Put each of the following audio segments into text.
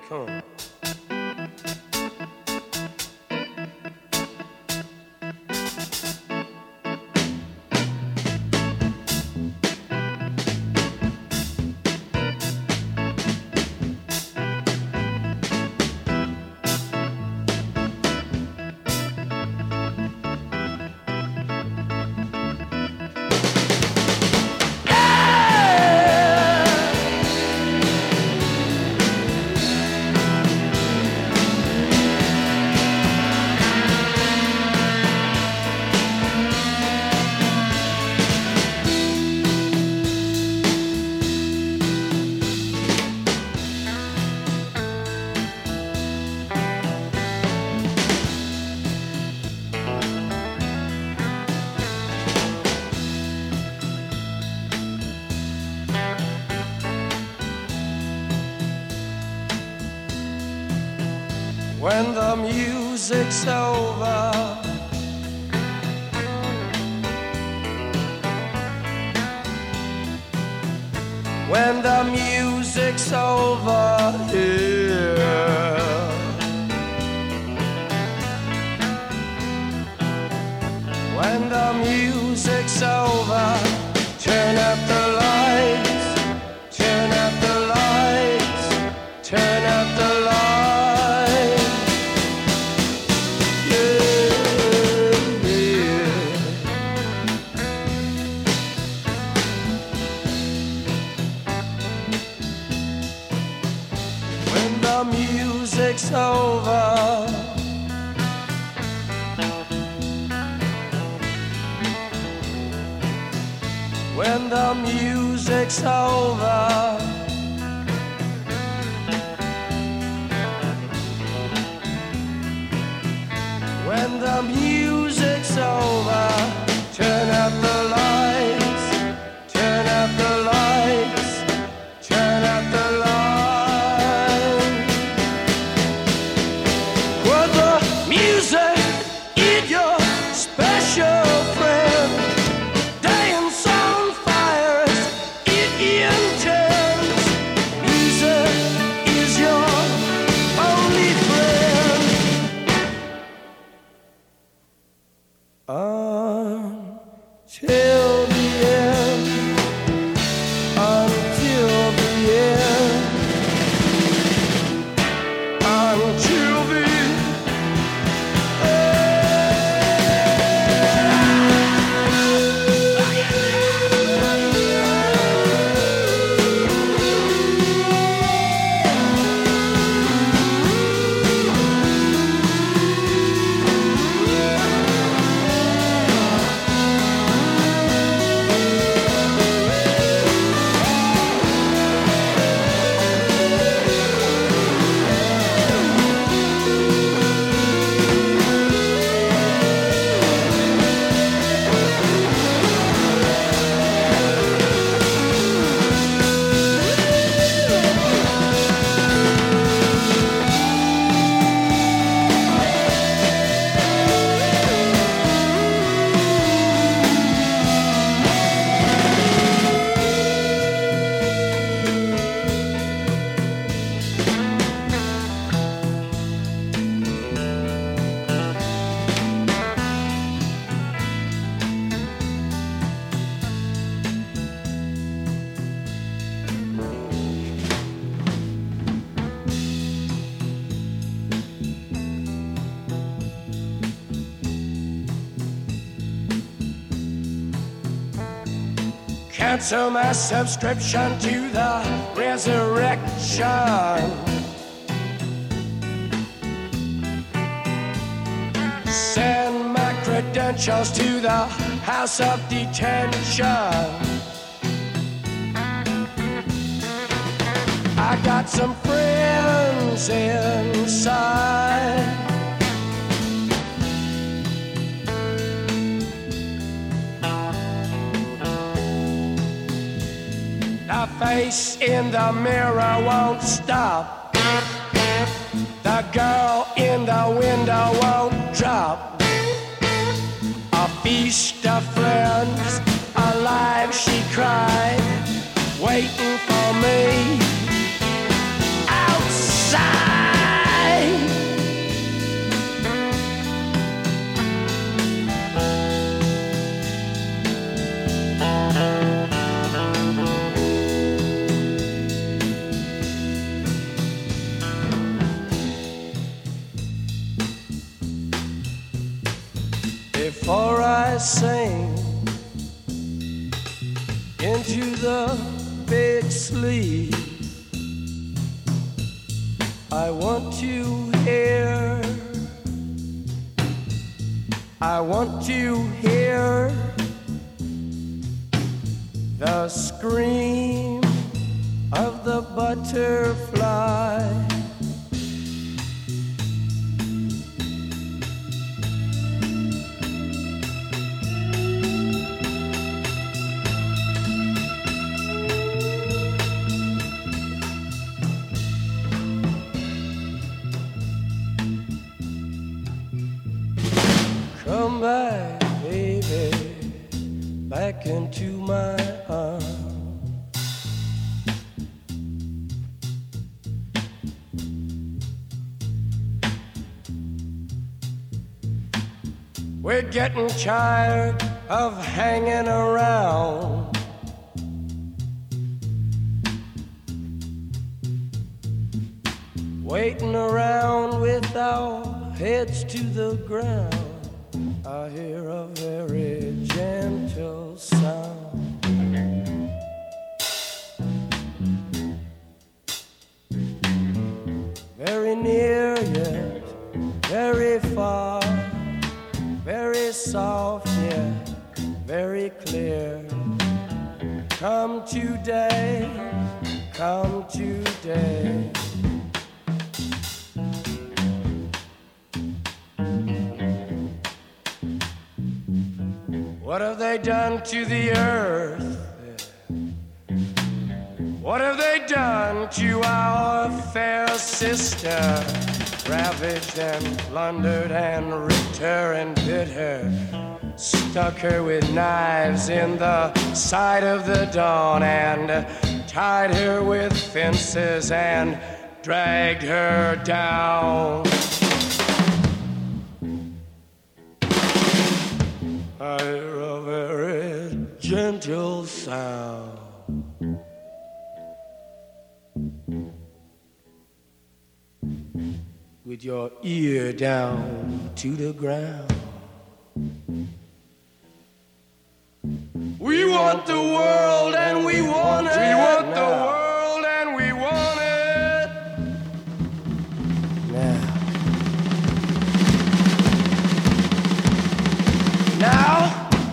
Come on. When the music's over, when the music's over here, when the music's over, turn up the lights, turn up the lights, turn up the lights. The music's over, when the music's over, when the music's over, turn up the lights, turn up the lights, turn up the lights. Music, eat your special friend. Dance on fires, it intends. Music is your only friend. Until the end, until the end, until the end. Cancel my subscription to the resurrection. Send my credentials to the house of detention. I got some friends inside. The face in the mirror won't stop. The girl in the window won't drop. A feast of friends, alive she cried, waiting for me outside. sing into the big sleep. I want to hear, I want to hear the scream of the butterfly. Come back, baby, back into my arms. We're getting tired of hanging around. Waiting around with our heads to the ground. I hear a very gentle sound. Very near yet very far, very soft yet very clear. Come today, come today. What have they done to the earth? What have they done to our fair sister? Ravaged and plundered and ripped her and bit her, stuck her with knives in the side of the dawn, and tied her with fences and dragged her down. I hear a very gentle sound. With your ear down to the ground. We want the world and we want it. We want the world and we want it. Now.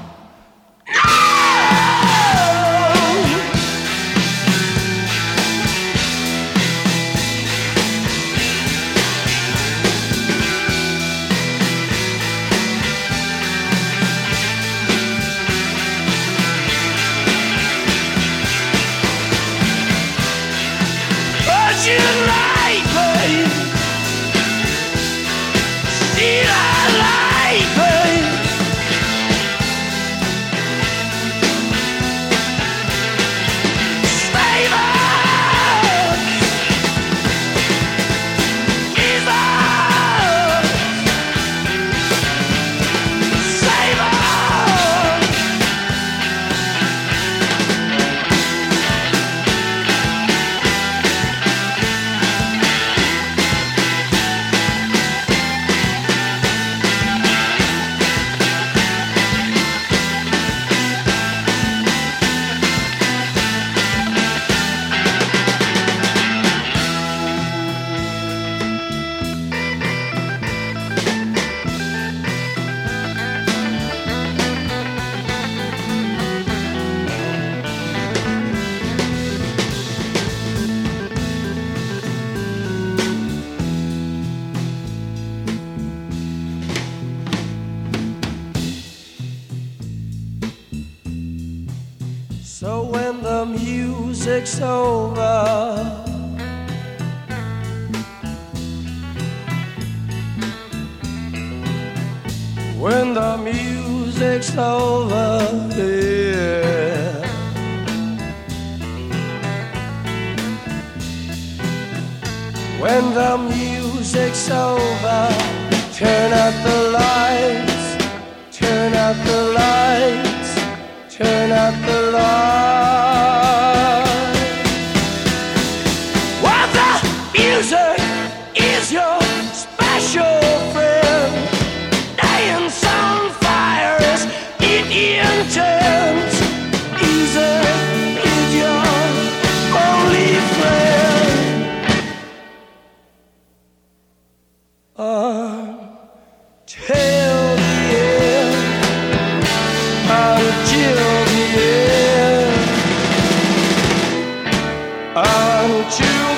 So when the music's over, when the music's over, yeah. When the music's over, turn out the lights, turn out the lights, turn out the lights. While the music is your special friend, dance on fire is Don't you